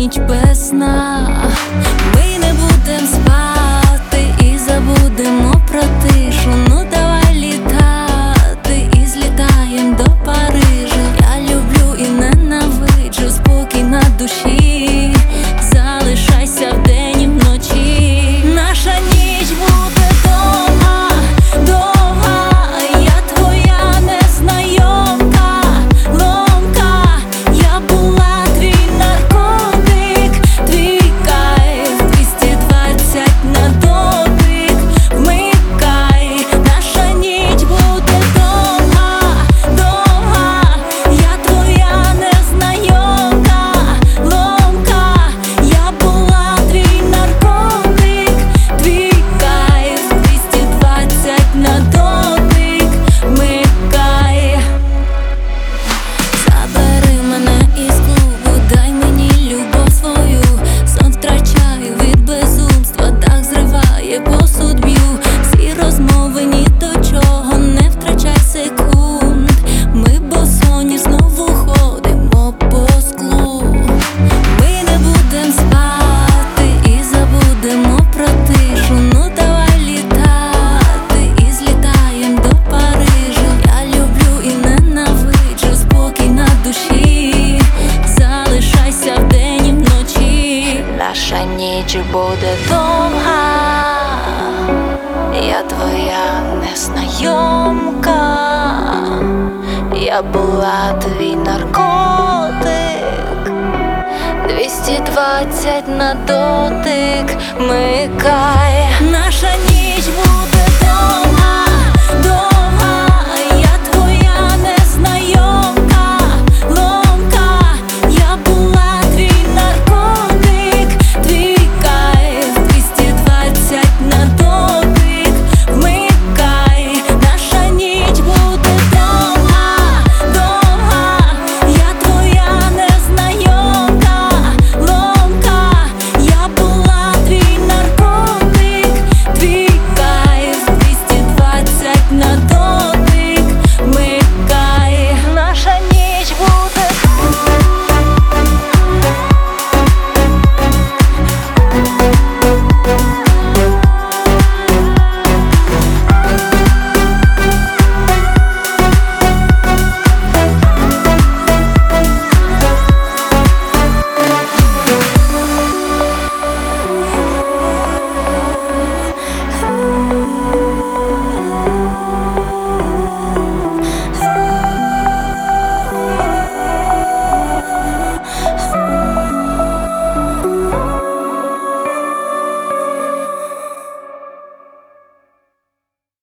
ніч без сна. Ми не будем спати і забудемо про тишу. Ну давай літати і злітаєм до Парижа. Я люблю і ненавиджу, спокій на душі. Залишайся вдень і вночі. Наша ніч буде довга, довга. Я твоя незнайомка, ломка. Я була твій наркотик, твій кайф, 220 на дотик. Вмикай, наша ніч буде довга, довга. Я твоя незнайомка, ломка. Я була твій наркотик, твій кайф, 220 на дотик. Вмикай. Забери мене із клубу, дай мені любов свою. Сон втрачаю від безумства, дах зриває, посуд б'ю. Всі розмови ні до чого, не втрачай секунд. Ми босоні знову ходимо по склу. Ми не будем спати і забудемо про тишу. Ну давай літати і злітаєм до Парижа. Я люблю і ненавиджу, спокій на душі. Залишайся вдень і вночі. Наша ніч буде довга. Я твоя незнайомка. Я була твій наркотик, 220 на дотик. Вмикай. Наша ніч буде